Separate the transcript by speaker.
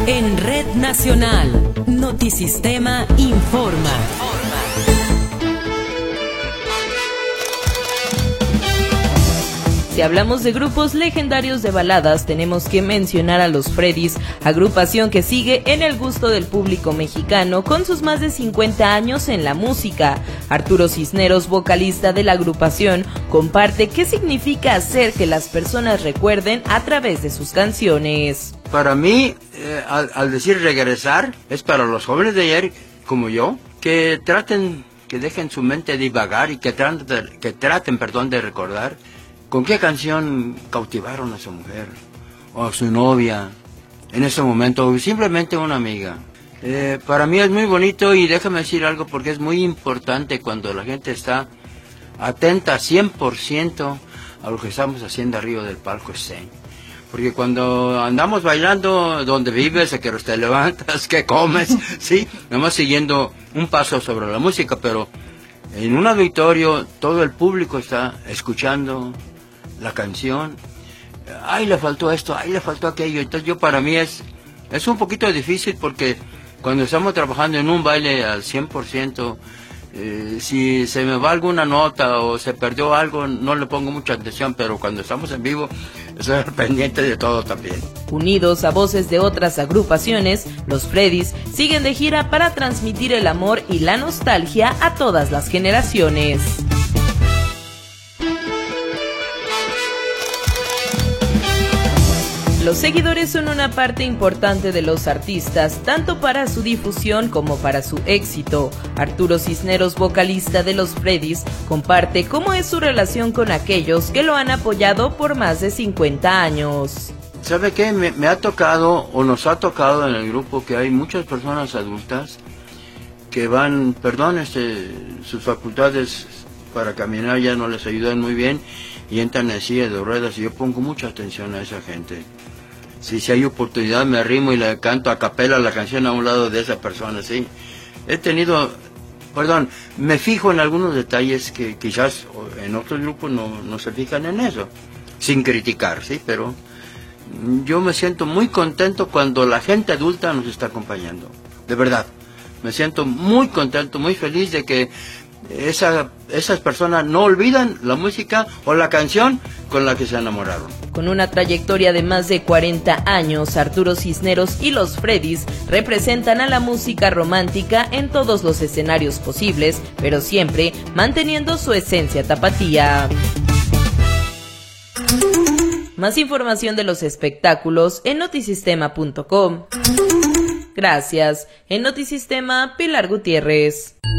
Speaker 1: En Red Nacional, Notisistema informa. Si hablamos de grupos legendarios de baladas, tenemos que mencionar a los Freddys, agrupación que sigue en el gusto del público mexicano con sus más de 50 años en la música. Arturo Cisneros, vocalista de la agrupación, comparte qué significa hacer que las personas recuerden a través de sus canciones.
Speaker 2: Para mí, al decir regresar, es para los jóvenes de ayer, como yo, que dejen su mente divagar y que traten de recordar con qué canción cautivaron a su mujer, o a su novia, en ese momento, o simplemente una amiga. Para mí es muy bonito, y déjame decir algo, porque es muy importante cuando la gente está atenta 100% a lo que estamos haciendo arriba del palco escénico. Porque cuando andamos bailando, donde vives, a que te levantas, qué comes, sí, nada más siguiendo un paso sobre la música, pero en un auditorio todo el público está escuchando la canción. Ay, le faltó esto, ay, le faltó aquello. Entonces para mí es un poquito difícil, porque cuando estamos trabajando en un baile al 100%, si se me va alguna nota o se perdió algo, no le pongo mucha atención, pero cuando estamos en vivo, estoy pendiente de todo también.
Speaker 1: Unidos a voces de otras agrupaciones, los Freddys siguen de gira para transmitir el amor y la nostalgia a todas las generaciones. Los seguidores son una parte importante de los artistas, tanto para su difusión como para su éxito. Arturo Cisneros, vocalista de los Freddys, comparte cómo es su relación con aquellos que lo han apoyado por más de 50 años.
Speaker 2: ¿Sabe qué? Me ha tocado, o nos ha tocado en el grupo, que hay muchas personas adultas que van, sus facultades para caminar ya no les ayudan muy bien y entran en silla de ruedas, y yo pongo mucha atención a esa gente. Si hay oportunidad, me arrimo y le canto a capela la canción a un lado de esa persona, sí. Me fijo en algunos detalles que quizás en otros grupos no se fijan en eso, sin criticar, sí, pero yo me siento muy contento cuando la gente adulta nos está acompañando, de verdad. Me siento muy contento, muy feliz de que esas personas no olvidan la música o la canción con la que se enamoraron.
Speaker 1: Con una trayectoria de más de 40 años, Arturo Cisneros y los Freddys representan a la música romántica en todos los escenarios posibles, pero siempre manteniendo su esencia tapatía. Más información de los espectáculos en notisistema.com. Gracias. En Notisistema, Pilar Gutiérrez.